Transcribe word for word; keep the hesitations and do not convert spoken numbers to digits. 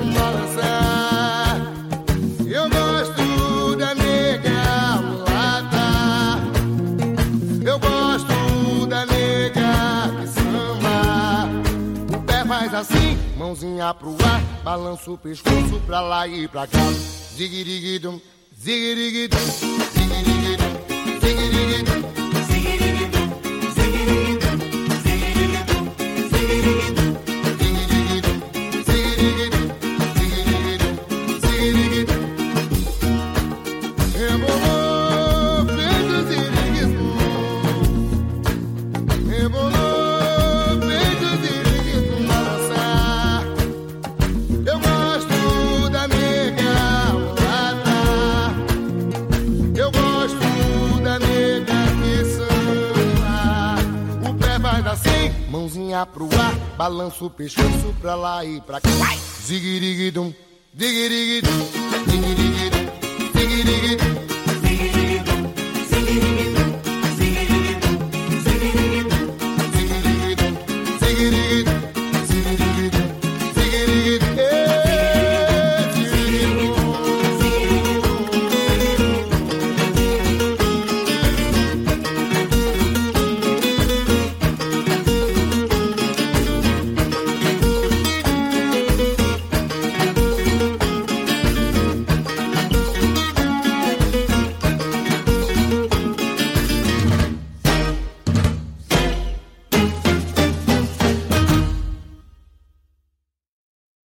balançar. Eu gosto da nega mulata. Eu gosto da nega que samba. O pé faz assim, mãozinha pro ar, balança o pescoço pra lá e pra cá. Ziguiriguidum, ziguiriguidum, ziguiriguidum, ziguiriguidum, ziguiriguidum, ziguiriguidum, ziguiriguidum, ziguiriguidum, ziguiriguidum, ziguiriguidum, ziguiriguidum, ziguiriguidum. Rebolou, feito ziriguidum. Rebolou, feito ziriguidum, balançar. Eu gosto da nega mulata. Eu gosto da nega que samba. O pé faz assim, mãozinha pro ar, balança o pescoço pra lá e pra cá. Ziguiriguidum, ziguiriguidum, ziguiriguidum, ziguiriguidum.